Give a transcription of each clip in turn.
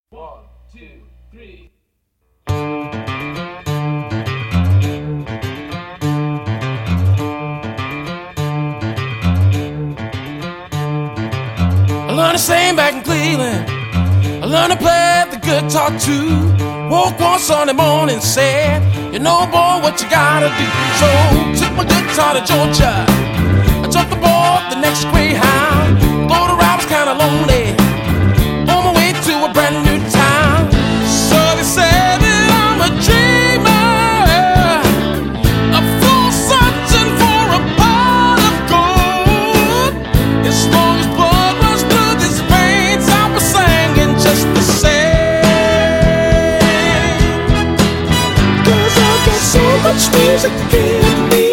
One, two, three. I learned to sing back in Cleveland. I learned to play the guitar too. Woke one Sunday morning, said, you know, boy, what you gotta do. So took my guitar to Georgia. I took the board, the next Greyhound. Though the ride was kinda lonely, on my way to a brand new town. So they said that I'm a dreamer, a fool searching for a pot of gold. As long as blood runs through these veins, I'll be singing just the same. 'Cause I've got so much music in me,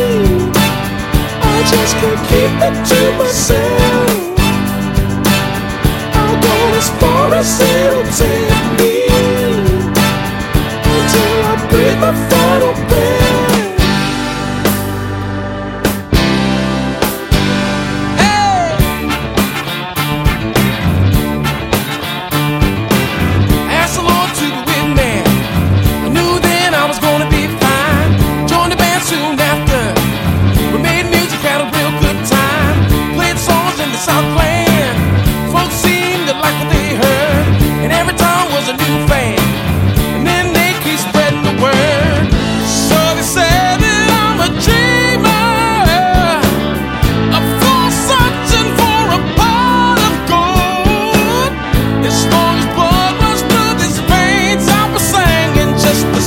I just can't keep it to myself. I'll go as far as it'll take me, until I breathe my final breath. Hey! I asked the Lord to be with me. I knew then I was gonna be fine. Joined the band soon after. We made music, had a real good time. Played songs in the Southland. Folks seemed to like what they heard, and every town was a new fan. And then they keep spreading the word. So they said that I'm a dreamer, a fool searching for a pot of gold. As long as blood runs through these veins, I'll be singing just the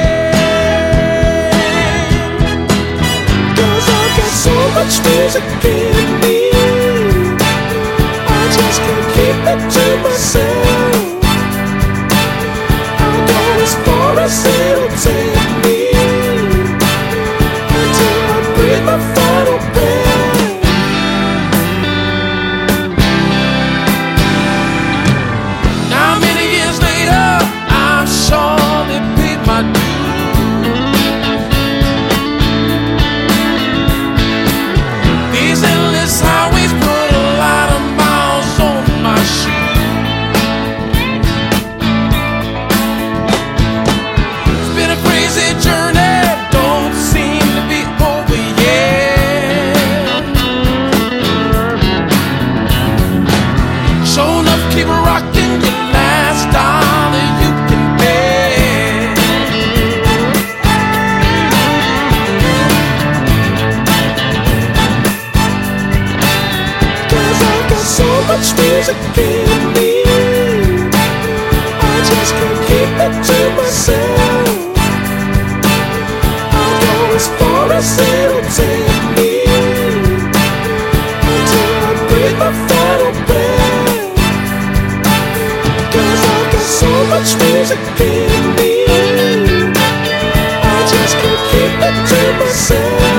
same. 'Cause I've got so much music in me, I just can't keep it to myself. I'll go as far as it'll take me, until I breathe my final breath. Now many years later, I'm sure they paid my dues. These endless highways put a lot of miles on my shoes. It's been a crazy journey, don't seem to be over yet. Sure enough, keep rocking your last dollar you can pay. 'Cause I've got so much music in me, I just can't keep it to myself. I'll go as far as it'll take me, until I breathe my final breath. 'Cause I've got so much music in me, I just can't keep it to myself.